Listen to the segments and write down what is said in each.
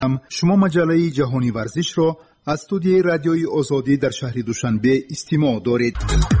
شما مجله جهانی ورزش را از استودیوی رادیوی آزادی در شهر دوشنبه استماع دارید.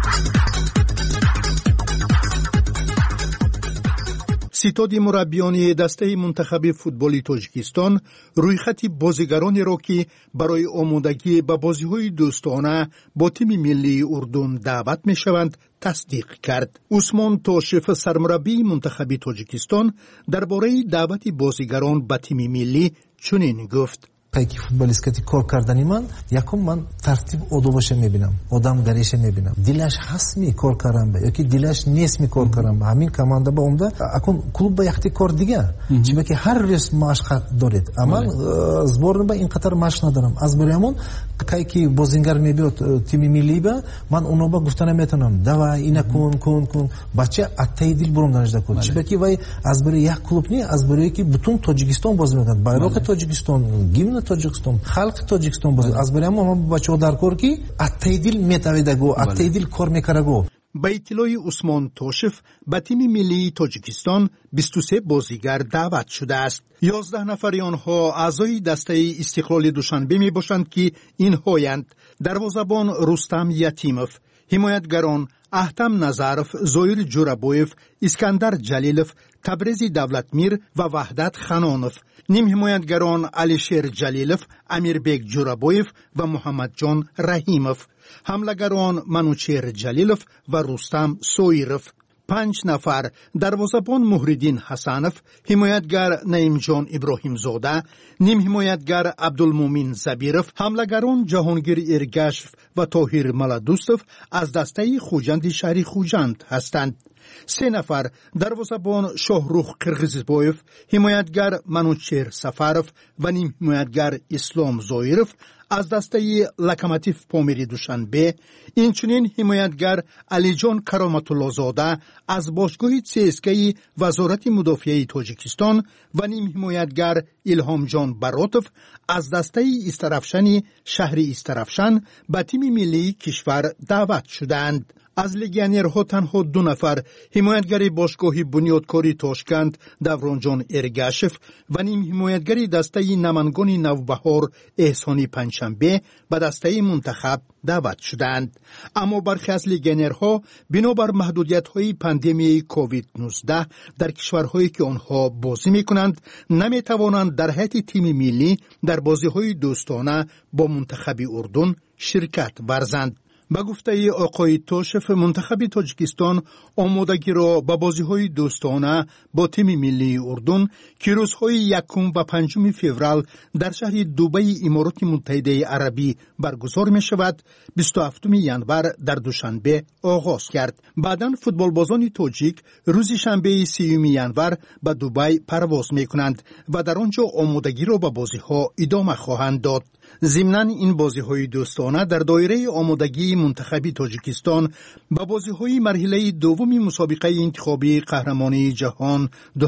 ستاد مربیان دسته منتخب فوتبال تاجیکستان رویخط بازیگرانی را که برای آمادگی به بازی‌های دوستانه با تیم ملی اردن دعوت می‌شوند تصدیق کرد. عثمان توشف سرمربی منتخب تاجیکستان درباره دعوت بازیگران به تیم ملی چنین گفت: пайки футболисткати кор кардани ман якум ман тартиб одобаше мебинам, одам гарише мебинам, дилаш ҳастми кор кардан ба ёки дилаш нестми кор кардан ба ҳамин команда ба омда акун клуб ба яхти кор дига чиба ки ҳар рӯз машқ доред, аман зборна ба ин қатар машқ надорам. аз барои ҳамон кай ки бозингар мебиёд тими милли ба ман уноба гуфта наметавонам давай ина кун бача аттай дил буром данажда кун чиба ки вай аз барои як клуб не, аз барои ки бутун тоҷикистон бозӣ мекунад, байроқи тоҷикистон, гимни Тоҷикистон, халқи Тоҷикистон бозӣ. аз барои ҳамон бачаҳо дар кор ки аттай дил метавидагу, аттай дил кор мекарагу. با اطلاع عثمان توشف به تیم ملی تاجیکستان 23 بازیگر دعوت شده است. 11 نفر آنها اعضای دسته استقلال دوشنبه می باشند که اینهایند: دروازه‌بان رستم یتیموف، حمایتگران احتم نظرف، زویر جورابویف، اسکندر جلیلوف، تبریزی دولتمیر و وحدت خانانوف. نیم حمایتگران علیشیر جلیلوف، امیربک جورابویف و محمد جان رحیموف. حملهگران منوچهر جلیلوف و رستم سویروف. 5 نفر: دروازه‌بان مهردین حسنوف، حمایتگر نعیم جان ابراهیم زاده، نیم حمایتگر عبدالمومن زبیروف. حملهگران جهانگیر ارگشف و طاهر ملادوستوف از دسته خوجند شهری خوجند هستند. 3 نفر: دروازه‌بان شاهروخ قرغیزبویف، حمایتگر منوچهر سفروف و نیم حمایتگر اسلام زویروف از دسته لکماتیف پامیری دوشنبه. اینچنین حمایتگر علی جان کرامت‌الله زاده از باشگاه CSKA وزارت مدافعه تاجیکستان و نیم حمایتگر الهام جان براتوف از دسته استرافشن شهر استرافشن به تیم ملی کشور دعوت شدند. از لگیونرها تنها 2 نفر: حمایتگر باشگاه بنیادکاری تاشکند دورانجان ارگشف و نیم حمایتگر دسته نمنگان نوبهار احسانی پنجشنبه به دسته منتخب دعوت شدند. اما برخی از لگیونرها بنابر محدودیت‌های پاندمی کووید 19 در کشورهایی که آنها بازی می‌کنند نمی‌توانند در هیئت تیم ملی در بازی‌های دوستانه با منتخب اردن شرکت ورزند. با گفته آقای توشف، منتخب تاجیکستان آمادگی را به بازی‌های دوستانه با تیم ملی اردن که روزهای 1 و 5 فوریه در شهر دبی امارات متحده عربی برگزار می‌شود 27 ژانویه در دوشنبه آغاز کرد. بعداً فوتبالبازان تاجیک روز شنبه 30 ژانویه به دبی پرواز می‌کنند و در آنجا آمادگی را به بازی‌ها ادامه خواهند داد. ضمناً این بازی‌های دوستانه در دایره آمادگی منتخب تاجیکستان با بازی‌های مرحله دوم مسابقه انتخابی قهرمانی جهان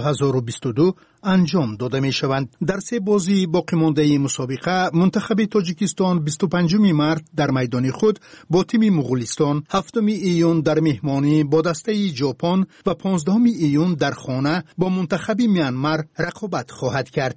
2022 انجام داده می‌شوند. در 3 بازی باقی مانده مسابقه منتخب تاجیکستان 25 مارس در میدان خود با تیم مغولستان، 7 ایون در مهمانی با دسته ژاپن و 15 ایون در خانه با منتخب میانمار رقابت خواهد کرد.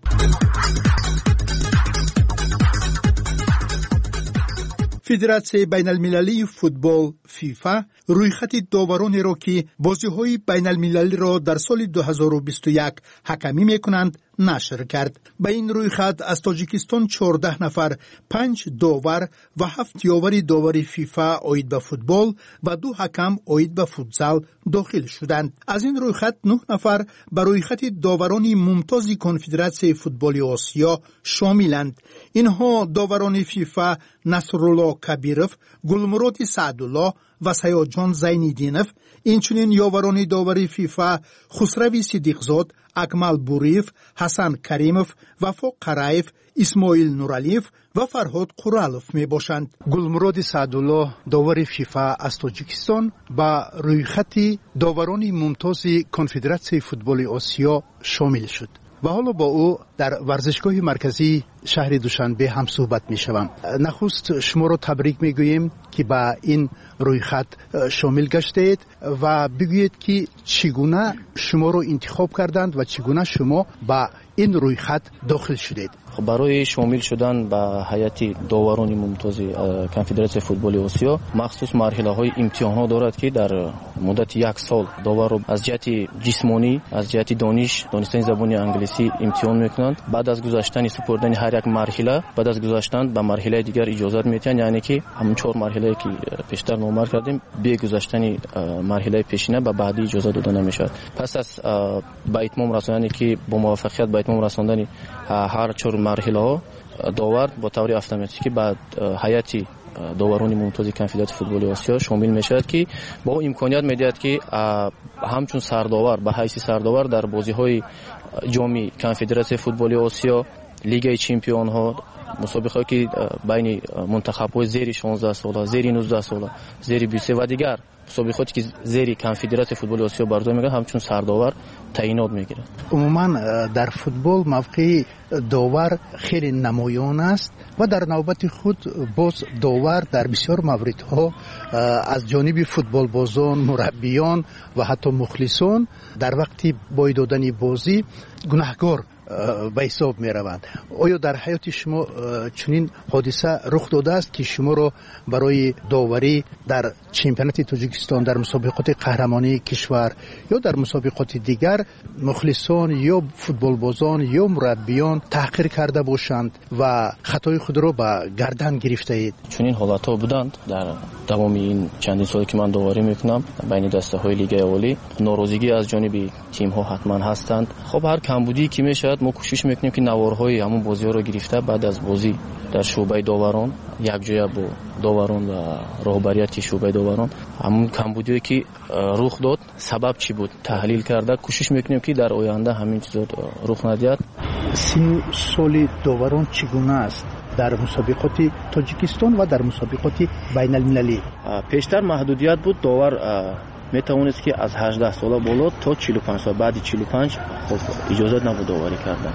فدراسیون بین المللی فوتبال فیفا رویخط داورانی را که بازی‌های بین المللی را در سال 2021 حکمی می‌کنند نشر کرد. به این رویخط از تاجیکستان 14 نفر، 5 داور و 7 یاور داوری فیفا عاید به فوتبال و 2 حکم عاید به فوتزال داخل شدند. از این رویخط 9 نفر به رویخط داوران ممتاز کنفدراسیون فوتبال آسیا شاملند. اینها داوران فیفا نصرالله کبیروف، گلمراد سعدالله و سیاجان زینیدینوف، اینچنین یاوران داوری فیفا خسروی صدیقزاد، اکمل بوریف، حسن کریموف، وفا قرایف، اسماعیل نورالیف و فرهاد قرالوف می باشند. گلمراد سعدالله داور فیفا از تاجیکستان با رویخط داوران ممتاز کنفدراسیون فوتبال آسیا شامل شد و حالا با او در ورزشگاه مرکزی شهر دوشنبه هم صحبت می شوم. نخست شما را تبریک می گوییم که با این رویخط شامل گشتید و بگویید که چگونه شما را انتخاب کردند و چگونه شما با این رویخط داخل شدید. برای شامل شدن به هیئت داوران ممتاز کنفدراسیون فوتبال آسیا مخصوص مرحله‌های امتحانات دارد که در مدت 1 سال داور را از جهت جسمانی از جهت دانستن زبان انگلیسی امتحان میکنند. بعد از گذشتن سپردن هر یک مرحله بعد از گذشتن به مرحله دیگر اجازه میتن، یعنی که همون 4 مرحله که پیشتر نامور کردیم به گذشتن مرحله پیشینه به بعدی اجازه داده نمیشد. پس از به اتمام رساندن که با موفقیت به اتمام رساندن هر 4 مرحله ها داور با طور اتوماتیکی بعد هیئت داوران ممتاز کنفدراسیون فوتبال آسیا شامل میشود که با امکانیت میدهد که همچون سرداور به حیث سرداور در بازی‌های جام کنفدراسیون فوتبال آسیا، لیگ چمپیون ها، مسابقه‌ای که بین منتخب‌های زیر 16 ساله، زیر 19 ساله، زیر 23 و دیگر مسابقاتی که زیر کنفدراسیون فوتبال آسیا برگزار می‌گردد همچون سرداور تعیینات می‌گیرد. عموما در فوتبال موقع داور خیلی نمایان است و در نوبت خود باز داور در بسیار موردها از جانب فوتبال بازان، مربیان و حتی مخلصان در وقت بازی دادن بازی گناهکار به حساب می روند. آیا در حیات شما چنین حادثه رخ داده است که شما را برای داوری در چمپیونات تاجیکستان، در مسابقات قهرمانی کشور یا در مسابقات دیگر مخلصان یا فوتبال بازان یا مربیان تحقیر کرده باشند و خطای خود را به گردن گرفته اید؟ چنین حالت‌ها بودند در تمام این چندین سالی که من داوری میکنم بین دسته‌های لیگ اولی. ناراضگی از جانب تیم‌ها حتما هستند. خب هر کمبودی که میشد ما کوشش میکنیم که نوارهای همون بازی‌ها رو گرفته بعد از بازی در شعبه داوران یک جای با داوران و راهبریت شعبه داوران همون کمبودی که رخ داد سبب چی بود تحلیل کرده کوشش میکنیم که در آینده همین چیزا رخ ندهد. سن سال داوران چگونه است در مسابقات تاجیکستان و در مسابقات بین المللی؟ پیشتر محدودیت بود داور میتوانست که از 18 ساله بالا تا 45 سال، بعد 45 خب اجازه نبود داوری کردن.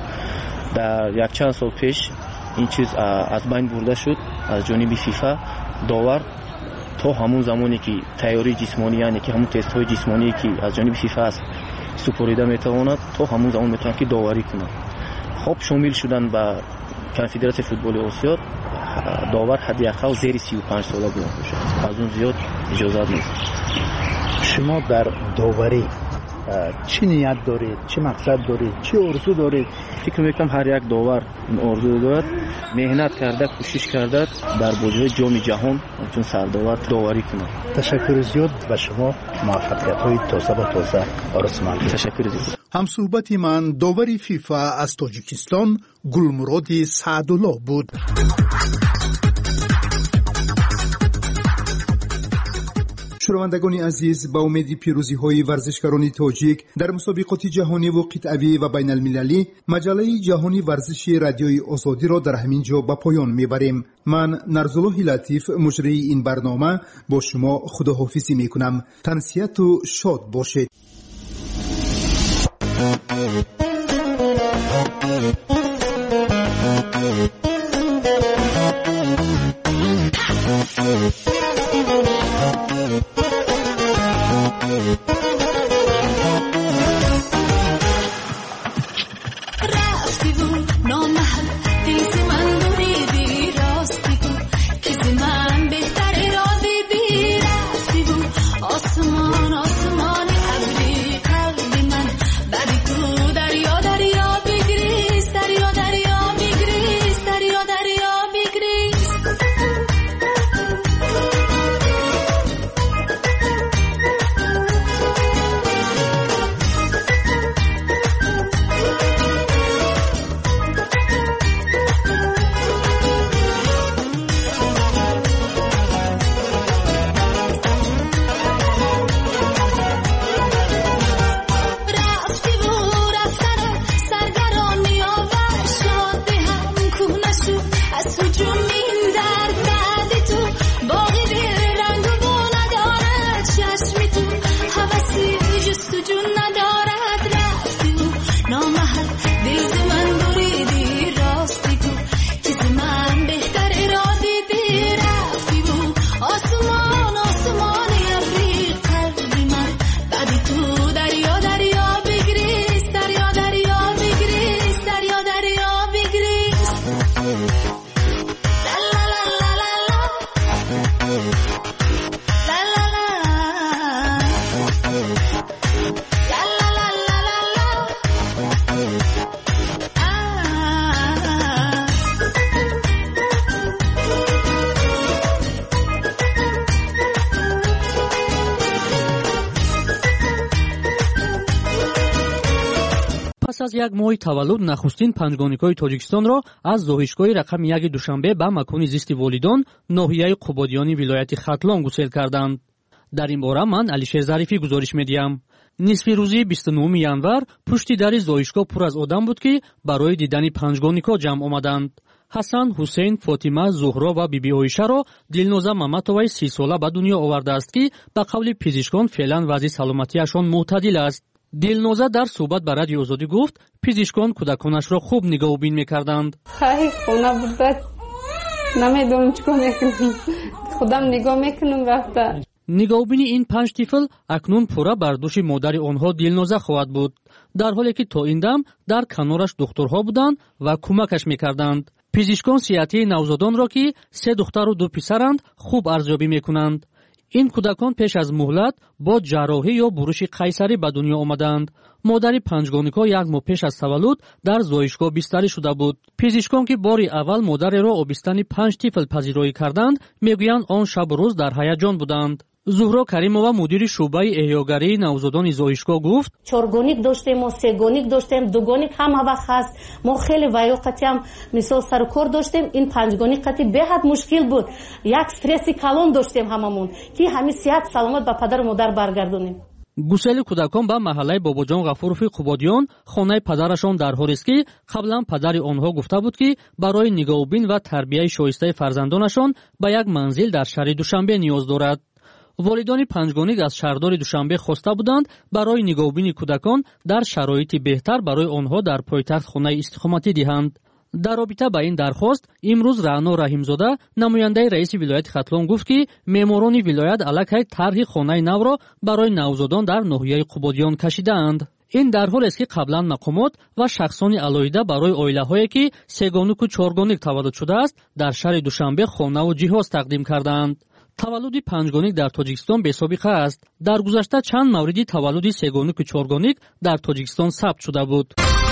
در یک چند سال پیش این چیز از بین برده شد از جانب فیفا. داور تا همون زمانی که تیاری جسمانی یعنی که همون تست های جسمانی که از جانب فیفا است سپریده میتواند تا همون زمان میتواند که داوری کنه. خب شامل شدن به کنفدراسیون فوتبال آسیا داور حداقل زیر 35 ساله باید باشه، از اون زیاد اجازه نیست. شما در داوری چی نیت دارید؟ چه مقصد دارید؟ چه آرزو دارید؟ فکر میکنم هر یک داور این آرزو دارد، مهنت کرده، کوشش کرده در بازی‌های جام جهان چون سرداور داوری کنه. تشکر زیاد به شما، موفقیت‌های تازه و تازه آرزومند. تشکر زیاد. همصحبت من داوری فیفا از تاجیکستان گلمراد سعدالله بود. شنوندگان عزیز، با امید پیروزی‌های ورزشکاران تاجیک در مسابقات جهانی و قطعی و بین المللی مجله جهانی ورزش رادیوی آزادی را در همین جا به پایان میبریم. من نرزالله لطیف مجری این برنامه با شما خداحافظی میکنم. تنسیت و شاد باشید. پس از یک ماه تولد نخستین پنجگانیکای تاجیکستانро از زоҳишгоҳи рақами 1 душанбе ба макони зисти волидон ноҳияи қубодиёни вилояти хатлон гусел карданд. дар ин бора ман алишер зарифӣ гузориш медиҳам. нисфи рӯзи 29 январ пушти дари зоҳишгоҳ пур аз одам буд ки барои дидани панҷгонико ҷамъ омаданд. ҳасан, ҳусейн, фотима, зуҳро ва биби оишаро дилноза маматоваи 30 сола ба дунё овардааст ки ба қавли пизишкон феълан вазъи саломатиашон мӯътадил аст. дилноза дар суҳбат ба радиои озодӣ гуфт пизишкон кӯдаконашро хуб нигоҳубин мекарданд. хона буда намедонам чӣ кор мекунам, худам нигоҳ мекунам рафта. нигоҳубини ин 5 тифл акнун пурра бар души модари онҳо дилноза хоҳад буд, дар ҳоле ки то ин дам дар канораш духтурҳо буданд ва кӯмакаш мекарданд. пизишкон сиҳатии навзодонро ки 3 духтару 2 писаранд хуб арзёбӣ мекунанд. ин кӯдакон пеш аз муҳлат бо ҷарроҳӣ ё буруши қайсарӣ ба дунё омаданд. модари панҷгонико 1 моҳ пеш аз таваллуд дар зоҳишгоҳ бистарӣ шуда буд. пизишкон ки бори аввал модареро обистани 5 тифл пазироӣ карданд, мегӯянд он шабу рӯз дар ҳаяҷон буданд. зуҳро каримова мудири шуъбаи эҳёгарии навзодони зоҳишгоҳ гуфт: чоргоник доштем, мо сегоник доштем, дугоник ҳама вақт ҳаст. мо хеле ваёқатиам мисол сару кор доштем. ин панҷгоник қати беҳад мушкил буд. як стресси калон доштем ҳамамон ки ҳамин сиҳат саломат ба падару модар баргардонем. гусели кӯдакон ба маҳаллаи бобоҷон ғафурови қубодиён хонаи падарашон дар ҳолест ки қаблан падари онҳо гуфта буд ки барои нигоҳубин ва тарбияи шоистаи фарзандонашон ба як манзил дар шаҳри душанбе ниёз дорад. волидони панҷгоник аз шаҳрдори душанбе хоста буданд барои нигоҳубини кӯдакон дар шароити беҳтар барои онҳо дар пойтахт хонаи истиқоматӣ диҳанд. дар робита ба ин дархост имрӯз раъно раҳимзода намояндаи раиси вилояти хатлон гуфт ки меъморони вилоят аллакай тарҳи хонаи навро барои навзодон дар ноҳияи қубодиён кашидаанд. ин дар ҳолест ки қаблан мақомот ва шахсони алоҳида барои оилаҳое ки сегонику чоргоник таваллуд шудааст дар шаҳри душанбе хонаву ҷиҳоз тақдим кардаанд. таваллуди панҷгоник дар тоҷикистон бесобиқа аст. дар гузашта чанд мавриди таваллуди сегонику чоргоник дар тоҷикистон сабт шуда буд.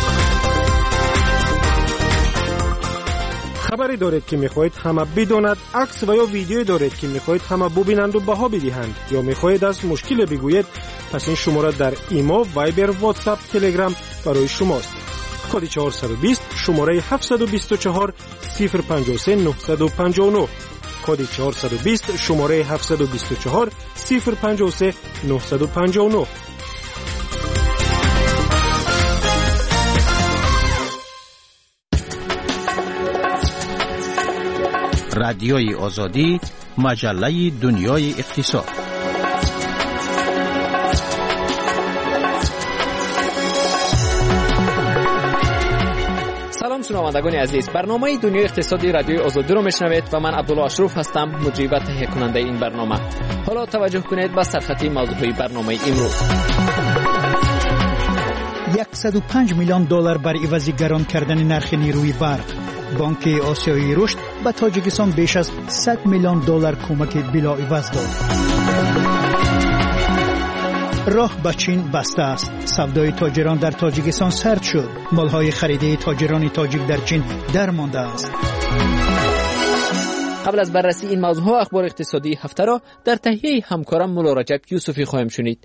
хабаре доред ки мехоҳед ҳама бидонад, акс ва ё видеое доред ки мехоҳед ҳама бубинанду баҳо бидиҳанд ё мехоҳед аз мушкиле бигӯед, пас ин шумора дар имо, вайбер, ватсап, телеграм барои шумост. коди 420 шумораи 724 053 959, коди 420 шумораи 724 053 959. رادیوی آزادی، مجله دنیای اقتصاد. سلام شنوندگان عزیز، برنامه دنیای اقتصادی رادیوی آزادی رو میشنوید و من عبدالله اشرف هستم، مجری و تهیه کننده این برنامه. حالا توجه کنید به سرخطی موضوعی برنامه امروز. 105 میلیون دلار بر عوض گران کردن نرخ نیروی برق. بانک آسیایی رشد به تاجیکستان بیش از 100 میلیون دلار کمک بلاعوض داد. راه به چین بسته است. سودای تاجران در تاجیکستان سرد شد. مالهای خریده تاجران تاجیک در چین درمانده است. قبل از بررسی این موضوع اخبار اقتصادی هفته را در تهیه همکارم مولا رجب یوسفی خواهیم شنید.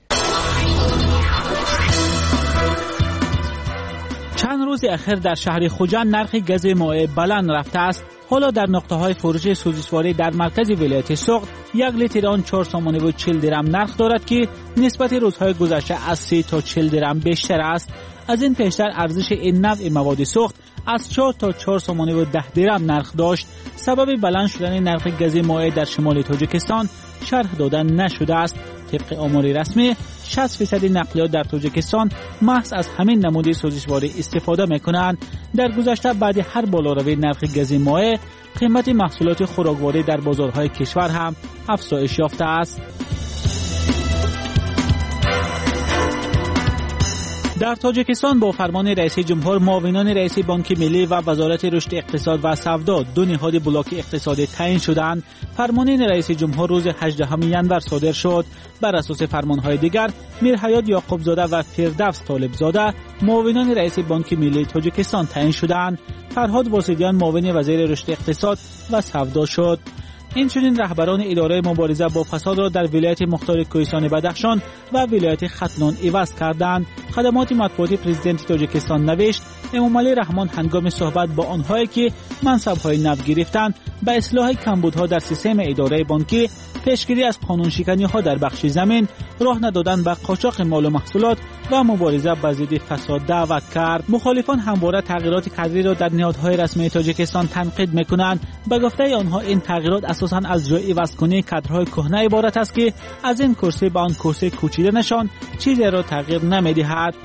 چند روز اخیر در شهر خوجند نرخ گاز مائع بلند رفته است. حالا در نقطه‌های فروش سوزشواری در مرکز ولایت سوخت 1 لیتر آن 4 تومان و 40 درم نرخ دارد که نسبت روزهای گذشته از 3 تا 40 درم بیشتر است. از این پیشتر ارزش این نوع مواد سوخت از 4 تا 4 تومان و 10 درم نرخ داشت. سبب بلند شدن نرخ گاز مائع در شمال تاجیکستان شرح دادن نشده است. طبق آمار رسمی 60% نقلیات در تاجیکستان محض از همین نمود سوزشواری استفاده میکنند. در گذشته بعد هر بالاروی نرخ گاز مائع قیمت محصولات خوراکواری در بازارهای کشور هم افزایش یافته است. در تاجیکستان با فرمان رئیس جمهور معاونان رئیس بانک ملی و وزارت رشد اقتصاد و سودا دو نهاد بلاک اقتصادی تعیین شدند. فرمان رئیس جمهور روز 18 ینور صادر شد. بر اساس فرمانهای دیگر میرحیات یعقوبزاده و فردوس طالبزاده معاونان رئیس بانک ملی تاجیکستان تعیین شدند. فرهاد واسدیان معاون وزیر رشد اقتصاد و سودا شد. این چنین رهبران اداره مبارزه با فساد را در ولایت مختار کوهستان بدخشان و ولایت ختنان عوض کردند. خدمات مطبوعاتی پرزیدنت تاجیکستان نوشت امامعلی رحمان هنگام صحبت با آنهایی که منصب‌های نو گرفتند به اصلاح کمبودها در سیستم اداره بانکی، پیشگیری از قانونشکنی‌ها در بخش زمین، راه ندادن به قاچاق مال و محصولات و مبارزه با ضد فساد دعوت کرد. مخالفان همواره تغییرات کادری را در نهادهای رسمی تاجیکستان تنقید می‌کنند. به گفته آنها این تغییرات اساساً از جای عوض‌کنی کادرهای کهنه عبارت است که از این کرسی به آن کرسی کوچیدنشان چیزی را تغییر نمی‌دهد.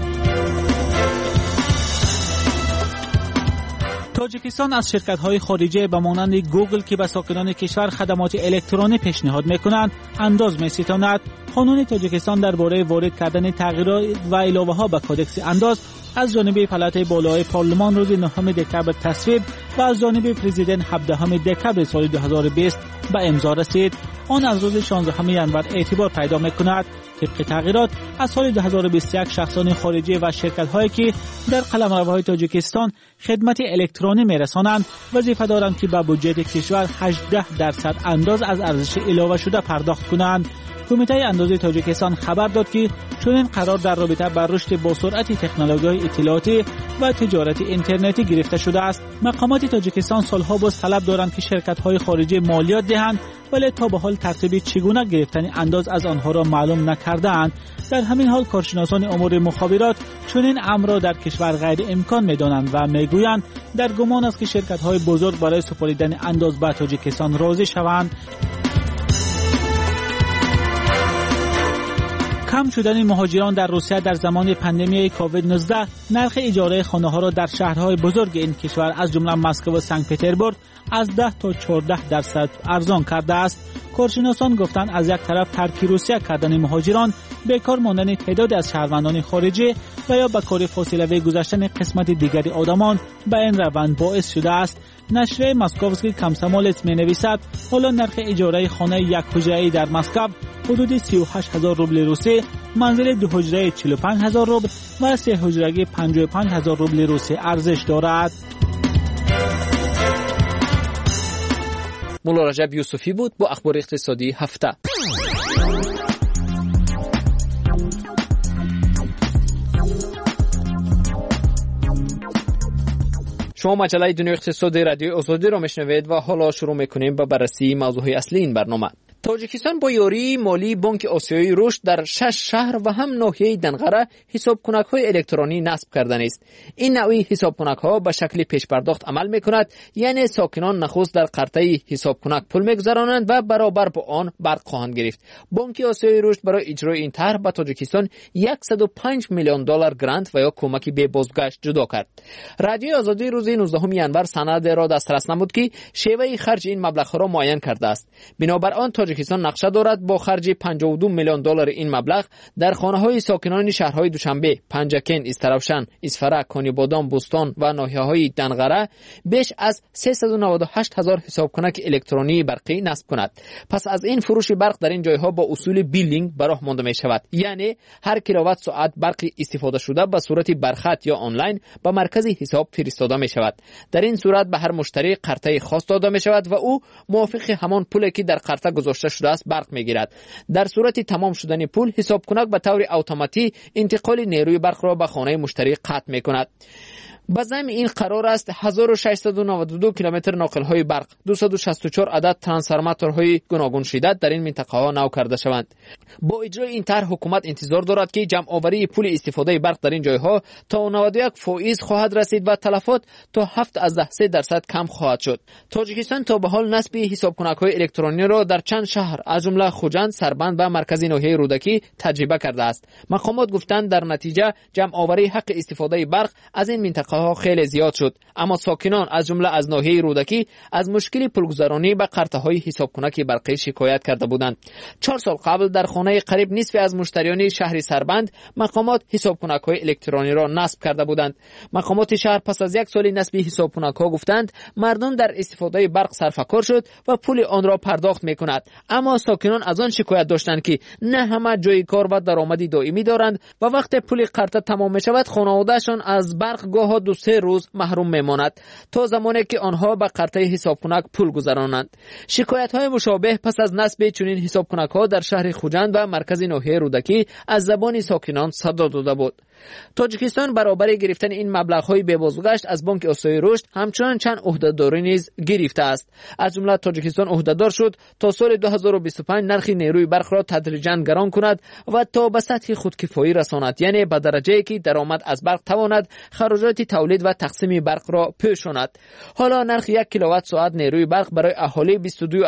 تاجیکستان از شرکت‌های خارجی به مانند گوگل که به ساکنان کشور خدمات الکترونی پیشنهاد می‌کنند انداز می‌ستاند. قانون تاجیکستان درباره وارد کردن تغییرات و علاوه‌ها به کدکس انداز از جانب پلات بالای پارلمان روز 9 دکتبر تصویب و از جانب پرزیدنت 17 دکتبر سال 2020 به امضا رسید. آن از روز 16 ژانویه اعتبار پیدا می‌کند. طبق تغییرات از سال 2021 شخصان خارجی و شرکت‌هایی که در قلمروهای تاجیکستان خدمت الکترونی می‌رسانند وظیفه دارند که به بودجه کشور 18% انداز از ارزش علاوه شده پرداخت کنند. کمیته اندازه تاجیکستان خبر داد که چنین قرار در رابطه با رشد با سرعت تکنولوژی اطلاعاتی و تجارت اینترنتی گرفته شده است. مقامات تاجیکستان سالها باز طلب دارند که شرکت‌های خارجی مالیات دهند، ولی تا به حال ترتیب چگونه گرفتن انداز از آنها را معلوم نکردند. در همین حال کارشناسان امور مخابرات چنین امر را در کشور غیر امکان می‌دانند و می‌گویند در گمان است که شرکت‌های بزرگ برای سپردن انداز به تاجیکستان راضی شوند. کم شدن مهاجران در روسیه در زمان پاندمی کووید 19 نرخ اجاره خانه‌ها را در شهرهای بزرگ این کشور از جمله مسکو و سنت پترزبورگ از 10 تا 14% ارزان کرده است. کارشناسان گفتند از یک طرف ترک روسیه کردن مهاجران، بیکار ماندن تعداد از شهروندان خارجی و یا به کار فاصله‌ای گذاشتن قسمت دیگری آدمان به این روند باعث شده است. نشریه مسکووسکی کامسومولتس می‌نویسد حالا نرخ اجاره خانه یک حجره‌ای در مسکو حدود 38000 روبل روسی، منزل 2 حجره 45000 روبل و 3 حجره‌ای 55000 روبل روسی ارزش دارد. مولا رجب یوسفی بود با اخبار اقتصادی هفته. شما مجله دنیای اقتصادی رادیوی آزادی را میشنوید و حالا شروع میکنیم با بررسی موضوعهای اصلی این برنامه. تاجیکستان با یاری مالی بانک آسیایی رشد در 6 شهر و هم ناحیه دنغره حسابکنک‌های الکترونی نصب کردن است. این نوعی حسابکنک‌ها به شکل پیش پرداخت عمل می‌کند، یعنی ساکنان نخست در قرطه حسابکنک پول می‌گذرانند و برابر با آن برق خواهند گرفت. بانک آسیایی رشد برای اجرای این طرح به تاجیکستان 105 میلیون دلار گرانت و یا کمک به بازگشت جدا کرد. رادیوی آزادی روز 19 ژانویه سند را دسترس نمود که شیوه خرج این مبلغ را معین کرده است. بنابر آن تاجیکستان نقشه دارد با خرج 52 میلیون دلار این مبلغ در خانه‌های ساکنان شهرهای دوشنبه، پنجکن، استراوشن، اسفرک، کانیبادان، بوستان و ناحیه‌های دنغره بیش از 398,000 حسابکنک الکترونی برقی نصب کند. پس از این فروش برق در این جایها با اصول بیلینگ به راه مانده می شود، یعنی هر کیلووات ساعت برق استفاده شده به صورت برخط یا آنلاین به مرکز حساب فرستاده می شود. در این صورت به هر مشتری قرطه خاص داده می شود و او موافق همان پولی که در قرطه گذاشته شده است برق میگیرد. در صورت تمام شدن پول حساب کنک به طور اتوماتیک انتقال نیروی برق را به خانه مشتری قطع میکند. به ضمن این قرار است 1692 کیلومتر ناقل‌های برق، 264 عدد ترانسفورماتورهای گوناگون شدت در این منطقه‌ها نو کرده شوند. با اجرای این طرح حکومت انتظار دارد که جمع آوری پول استفاده برق در این جایها تا 91% خواهد رسید و تلفات تا 7% کم خواهد شد. تاجیکستان تا به حال نصب حسابکنک‌های الکترونی را در چند شهر از جمله خوجند، سربند و مرکزی ناحیه رودکی تجربه کرده است. مقامات گفتند در نتیجه جمع آوری حق استفاده برق از این منطقه خیلی زیاد شد، اما ساکنان از جمله از ناحیه رودکی از مشکل پولگذرانی به قرطه‌های حسابکنک برقی شکایت کرده بودند. 4 سال قبل در خانه قریب نصف از مشتریان شهر سربند مقامات حسابکنک‌های الکترونی را نصب کرده بودند. مقامات شهر پس از 1 سال نصب حسابکنک‌ها گفتند مردم در استفاده برق سرفکار شد و پول آن را پرداخت می‌کند، اما ساکنان از آن شکایت داشتند که نه همه جای کار و درآمدی دائمی دارند و وقتی پول قرطه تمام می‌شود خانواده‌شان از برق گاه 2-3 روز محروم میماند تا زمانی که آنها به قرطه حسابکنک پول گذرانند. شکایت‌های مشابه پس از نصب چنین حسابکنک‌ها در شهر خوجند و مرکز ناحیه رودکی از زبان ساکنان صدا داده بود. تاجیکستان برابر گرفتن این مبلغ‌های بی‌بازگشت از بانک آسیای رشد همچنان چند عهده‌داری نیز گرفته است. از جمله تاجیکستان عهده‌دار شد تا سال 2025 نرخ نیروی برق را تدریجاً گران کند و تا به سطح خودکفایی رساند، یعنی به درجه‌ای که درآمد از برق تواند خراجات تولید و تقسیم برق را پوشاند. حالا نرخ 1 کیلووات ساعت نیروی برق برای اهالی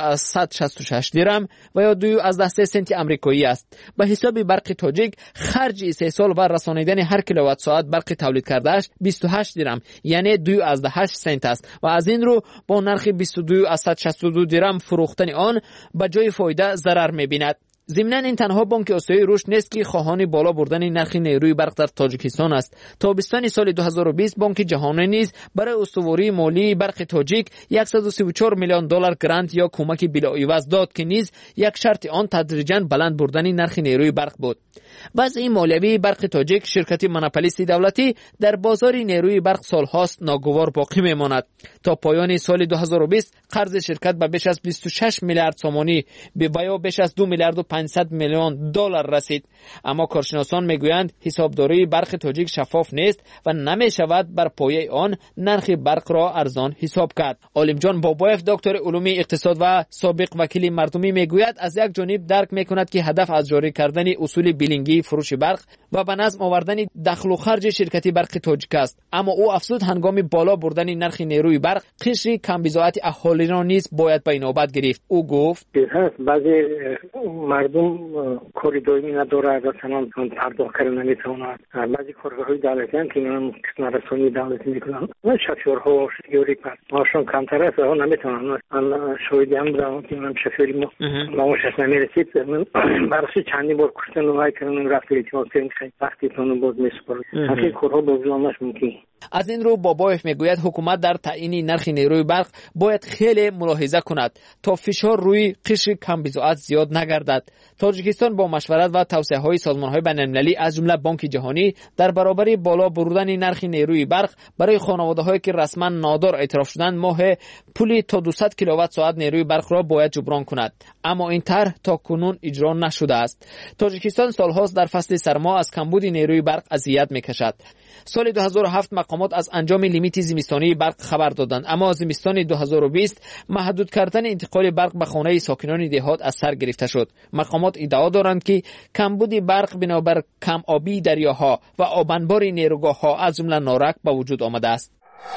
22.166 درم و یا 2.3 سنت آمریکایی است. به حساب برق تاجیک خرج استحصال و رسانیدن هر کیلووات ساعت برق تولید کردهش 28 درم یعنی 2.8 سنت است و از این رو با نرخ 22.62 درم فروختن آن به جای فایده ضرر می‌بیند. ضمناً این تنها بانک آسیای رشد نیست که خواهان بالا بردن نرخ نیروی برق در تاجیکستان است. تابستان سال 2020 بانک جهانی نیز برای استواری مالی برق تاجیک 134 میلیون دلار گرانت یا کمک بلاعوض داد که نیز یک شرط آن تدریجاً بلند بردن نرخ نیروی برق بود. وضع مالیوی برق تاجیک شرکت مونوپولیست دولتی در بازار نیروی برق سالهاست ناگوار باقی میماند. تا پایان سال 2020 قرض شرکت به بیش از 26 میلیارد سومانی به یا بیش از 2 میلیارد و 500 میلیون دلار رسید. اما کارشناسان میگویند حسابداری برق تاجیک شفاف نیست و نمیشود بر پایه آن نرخ برق را ارزان حساب کرد. عالمجان بابایف دکتر علوم اقتصاد و سابق وکیل مردمی میگوید از یک جانب درک میکند که هدف از جاری کردن اصول بیلینگی فروش برق و به نظم آوردن دخل و خرج شرکت برق تاجیک است، اما او افزود هنگام بالا بردن نرخ نیروی برق قشر کم بضاعت اهالی را نیز باید به نوبت گرفت. او گفت بعضی مردم کاری دائمی نداره، مثلا پرداخت کردن نمیتونن. بعضی کارگاه‌های دولتی هم که اینا رسانی دولتی میکنن و شفیرها شفیری پس ماشون کمتر است و نمیتونن. من شاهدی هم بودم که من شفیری معاشش نمیرسید، من برای چندی بار کشتن و های کردن رفت اعتماد خیلی وقتی تونو باز میسپارد. همین کارها بازیانش ممکن. از این رو بابایف میگوید حکومت در تعیین نرخ نیروی برق باید خیلی ملاحظه کند تا فشار روی قشر کم بضاعت زیاد نگردد. تاجیکستان با مشورت و توصیه‌های سازمان‌های بین‌المللی از جمله بانک جهانی در برابر بالا بردن نرخ نیروی برق برای خانواده‌هایی که رسما نادار اعتراف شدند ماه پولی تا 200 کیلووات ساعت نیروی برق را باید جبران کند، اما این طرح تا کنون اجرا نشده است. تاجیکستان سال‌هاست در فصل سرما از کمبود نیروی برق اذیت می‌کشد. سال 2007 مقامات از انجام لیمیت زمستانی برق خبر دادند، اما زمستان 2020 محدود کردن انتقال برق به خانه ساکنان دهات از سر گرفته شد. مقامات ادعا دارند که کمبود برق بنابر کم آبی دریاها و آبانبار نیروگاه‌ها از جمله نارک به وجود آمده است.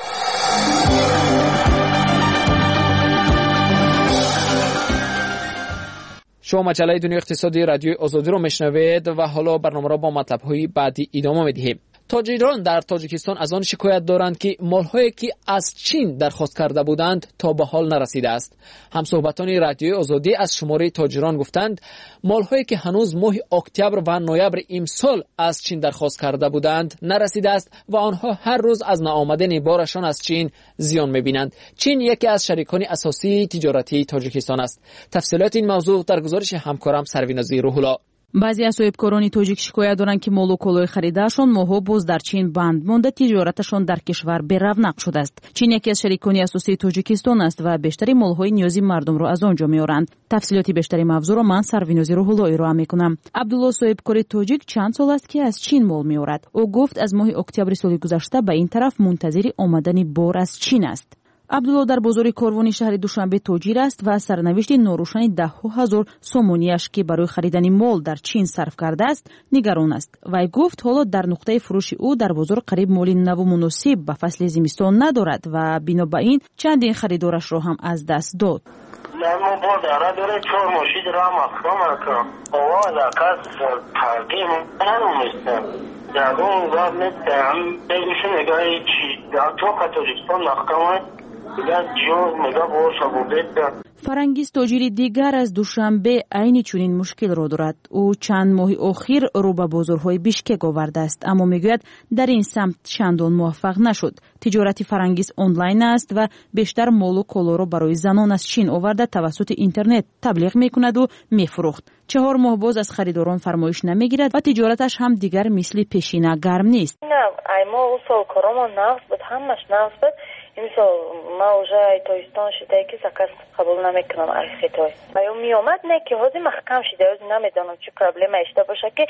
شما مجله دنیای اقتصادی رادیوی آزادی رو میشنوید و حالا برنامه را با مطلب‌های بعدی ادامه می‌دهیم. تاجران در تاجیکستان از آن شکایت دارند که مال‌هایی که از چین درخواست کرده بودند تا به حال نرسیده است. همصحبتان رادیوی آزادی از شماره تاجران گفتند مال‌هایی که هنوز ماه اکتبر و نوامبر امسال از چین درخواست کرده بودند نرسیده است و آنها هر روز از ناآمدن بارشان از چین زیان می‌بینند. چین یکی از شریکان اساسی تجارتی تاجیکستان است. تفصیلات این موضوع در گزارش همکارم سروینازی روح‌الله. баъзе аз соҳибкорони тоҷик шикоят доранд ки молу колои харидаашон моҳҳо боз дар чин банд монда тиҷораташон дар кишвар беравнақ шудааст. чин яке аз шарикони асосии тоҷикистон аст ва бештари молҳои ниёзи мардумро аз он ҷо меоранд. тафсилоти бештари мавзӯъро ман сарвинози рӯҳулло ироа мекунам. абдулло соҳибкори тоҷик чанд сол аст ки аз чин мол меорад. ӯ гуфт аз моҳи октябри соли гузашта ба ин тараф мунтазири омадани бор аз чин аст. абдулло дар бозори корвони шаҳри душанбе тоҷир аст ва сарнавишти норӯшани даҳҳо ҳазор сомониаш ки барои харидани мол дар чин сарф кардааст нигарон аст. вай гуфт ҳоло дар нуқтаи фурӯши ӯ дар бозор қариб моли наву муносиб ба фасли зимистон надорад ва бино ба ин чандин харидорашро ҳам аз даст дод. фарангиз тоҷири дигар аз душанбе айни чунин мушкилро дорад. ӯ чанд моҳи охир рӯ ба бозорҳои бишкек овардааст, аммо мегӯяд дар ин самт чандон муваффақ нашуд. тиҷорати фарангиз онлайн аст ва бештар молу колоро барои занон аз чин оварда тавассути интернет таблиғ мекунаду мефурӯхт. 4 моҳ боз аз харидорон фармоиш намегирад ва тиҷораташ ҳам дигар мисли пешина гарм нест. имсол ма уже ай тоистон шидае ки заказ қабул намекунам ай хитой ё миомад не ки ҳозир маҳкам шида ҳозир намедонам чӣ проблема ишта боша ки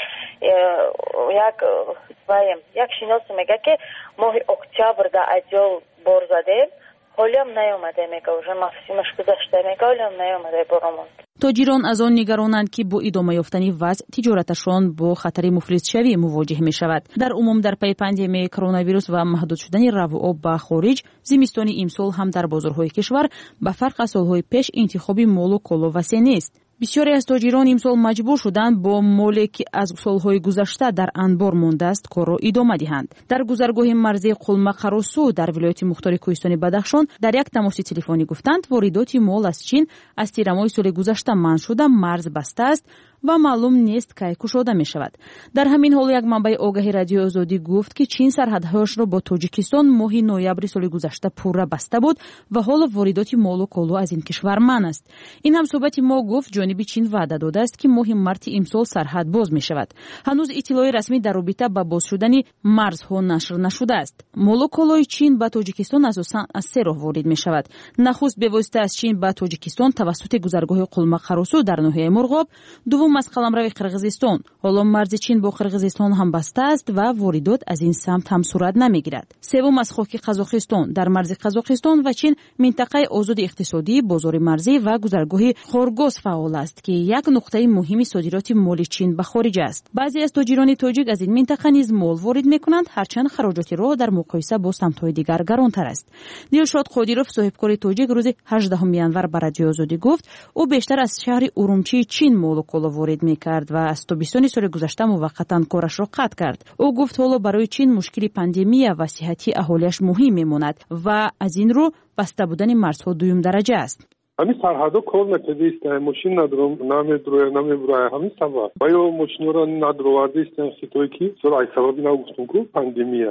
як шиносе мега ки моҳи октябр да аҷол бор задем ҳолиам наёмаде мега уже мавсимаш гузашта мега ҳолиам наёмаде боромон. тоҷирон аз он нигаронанд ки бо идома ёфтани вазъ тиҷораташон бо хатари муфлисшавӣ мувоҷиҳ мешавад. дар умум дар пайи пандемияи коронавирус ва маҳдуд шудани равооб ба хориҷ зимистони имсол ҳам дар бозорҳои кишвар ба фарқ аз солҳои пеш интихоби молу коло васеъ нест. бисёре аз тоҷирон имсол маҷбур шуданд бо моле ки аз солҳои гузашта дар анбор мондааст корро идома диҳанд. дар гузаргоҳи марзии қулмақаросу дар вилояти мухтори кӯҳистони бадахшон дар як тамоси телефонӣ гуфтанд воридоти мол аз чин аз тирамоҳи соли гузашта манъ шуда марз бастааст ва маълум нест кай кушода мешавад. дар ҳамин ҳол як манбаи огаҳи радиои озодӣ гуфт ки чин сарҳадҳояшро бо тоҷикистон моҳи ноябри соли гузашта пурра баста буд ва ҳоло воридоти молу коло аз ин кишвар манъ аст. ин ҳамсоҳбати мо гуфт ҷониби чин ваъда додааст ки моҳи марти имсол сарҳад боз мешавад. ҳанӯз иттилои расмӣ дар робита ба боз шудани марзҳо нашр нашудааст. молу колои чин ба тоҷикистон асосан аз 3 роҳ ворид мешавад. нахуст бевосита аз чин ба тоҷикистон тавассути гузаргоҳи қулмақаросу дар ноҳияи мурғоб, дуввум аз қаламрави қирғизистон. ҳоло марзи чин бо қирғизистон ҳам баста аст ва воридот аз ин самт ҳам сурат намегирад. севум аз хоки қазоқистон. дар марзи қазоқистон ва чин минтақаи озоди иқтисодӣ, бозори марзӣ ва гузаргоҳи хоргоз фаъол аст ки як нуқтаи муҳими содироти моли чин ба хориҷ аст. баъзе аз тоҷирони тоҷик аз ин минтақа низ мол ворид мекунанд, ҳарчанд хароҷоти роҳ дар муқоиса бо самтҳои дигар гаронтар аст. дилшод қодиров, соҳибкори тоҷик, рӯзи 18 январ ба радиои озодӣ гуфт, ӯ бештар аз шаҳри урумчии чин молу коло ворид мекард ва аз тобистони соли гузашта муваққатан корашро қатъ кард. ӯ гуфт ҳоло барои чин мушкили пандемия ва сиҳати аҳолияш муҳим мемонад ва аз ин рӯ баста будани марзҳо дуюм дараҷа аст. ҳамин сарҳадо кор накарда истанд, мошин надорам, намебурая ҳамин сабаб. ва ё мошинҳоро надороварда истанд хитое ки чора ай сабаби нагуфтум ку пандемия.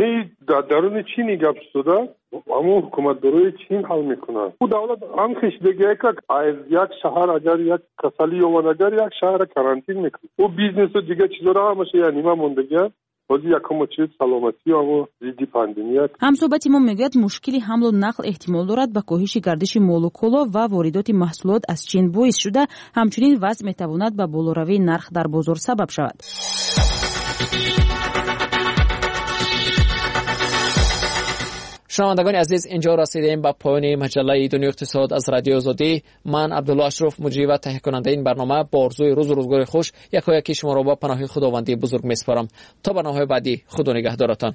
дар даруни чини гап шуда, аммо ҳукуматдорои чин ҳал мекунад. ӯ давлат ҳам хеш бегӯяд ки аз як шаҳар агар як касалӣ омад, агар як шаҳрро карантин мекунад. ӯ бизнесу дигар чизора ҳамаша нима мондагияд. ҳозир якум чиз саломатӣ ва зидди пандемия. ҳамсоҳбати мо мегӯяд мушкили ҳамлу нақл эҳтимол дорад ба коҳиши гардиши молу коло ва воридоти маҳсулот аз чин боис шуда, ҳамчунин вазъ метавонад ба болоравии нарх дар бозор сабаб шавад. шунавандагони азиз, инҷо расидем ба поёни маҷаллаи Дунёи иқтисод аз радиои Озодӣ. ман Абдулло Ашроф, муҷрӣ ва таҳиякунандаи ин барнома, бо орзуи рӯзу рӯзгори хуш якояки шуморо ба паноҳи худованди бузург меспорам. то барномаҳои баъдӣ, худо нигаҳдоратон.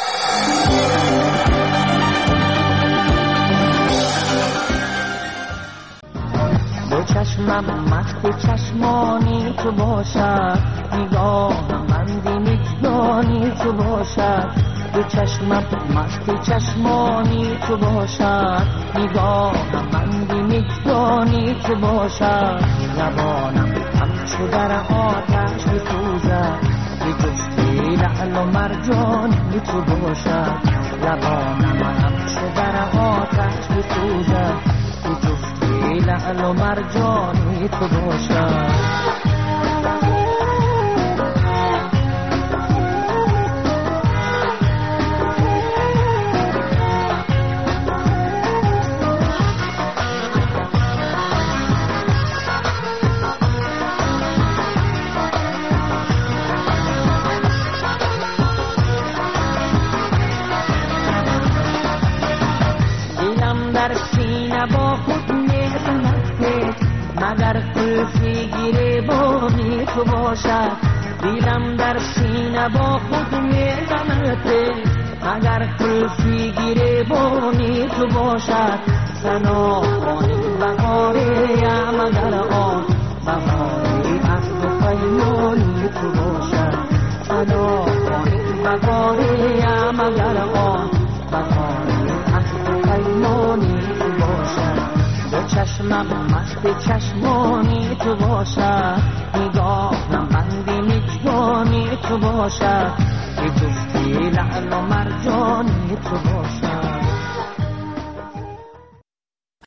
دو چشمم مخت چشمانی تو باشد، نگاهم بند مجنانی تو باشد. دو چشمم مخت چشمانی تو باشد، نگاهم بند مجنانی تو باشد. زبانم همچو در آتش می‌سوزد، به جستی لعل و مرجانی تو باشد. زبانم همچو در آتش می‌سوزد، به جستی لعل و مرجانی تو باشد. در سینه با خود میزند مگر قلفی گریبانی تو باشد. دیلم در سینه با خود میزند مگر قلفی گریبانی تو باشد. سناخوانی بهاری مگر آن بهاری عهد و پیمانی تو باشد. سناخوانی بهاری مگر آن بهاری عهد و پیمانی مهمانی تو باشد، دو چشمم مست چشمانی تو باشد، نگاهم بند مجگانی تو باشد، که گفتی لعل و مرجانی تو باشد.